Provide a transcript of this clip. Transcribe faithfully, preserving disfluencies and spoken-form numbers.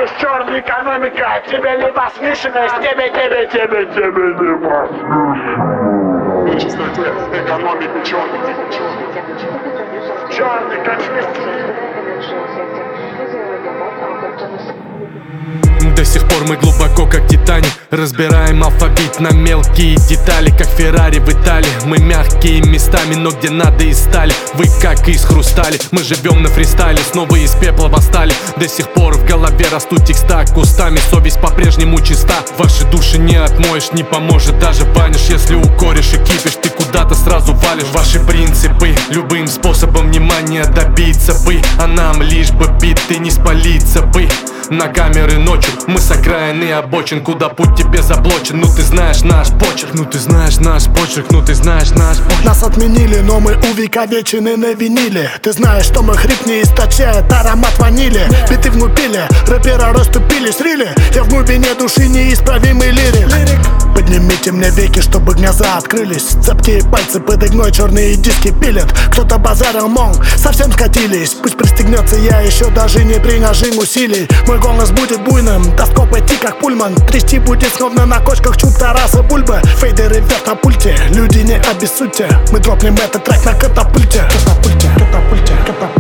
черная экономика, тебе не послышалось, тебе, тебе, тебе, тебе не послышалось. Экономика черная, черный, как До сих пор мы глубоко, как Титаник, разбираем алфавит на мелкие детали, как Феррари в Италии. Мы мягкие местами, но где надо из стали. Вы как из хрустали, мы живем на фристайле, снова из пепла восстали. До сих пор в голове растут текста кустами, совесть по-прежнему чиста. Ваши души не отмоешь, не поможет даже банишь. Если укоришь и кипишь, ты куда-то сразу валишь. Ваши принципы, любым способом внимания добиться бы, а нам лишь бы биты не спалиться бы. На камеры ночью, мы с окраины обочин, куда путь тебе заблочен. Ну ты знаешь наш почерк, ну ты знаешь наш почерк, ну ты знаешь наш почерк. Нас отменили, но мы увековечены на виниле. Ты знаешь, что мы хрип не источает аромат ванили. Биты внупили, рэпера расступили, срили. Я в глубине души неисправимый лирик. Поднимите мне веки, чтобы глаза открылись. Цепкие пальцы под игной черные диски пилят. Кто-то базарил монг, совсем скатились. Пусть пристегнется, я еще даже не приложим усилий. Мой голос будет буйным, до скоп идти как пульман. Трясти будет словно на кочках чуб Тараса Бульбы. Фейдеры вверх на пульте, люди не обессудьте. Мы дропнем этот трек на катапульте. Катапульте, катапульте, катапульте.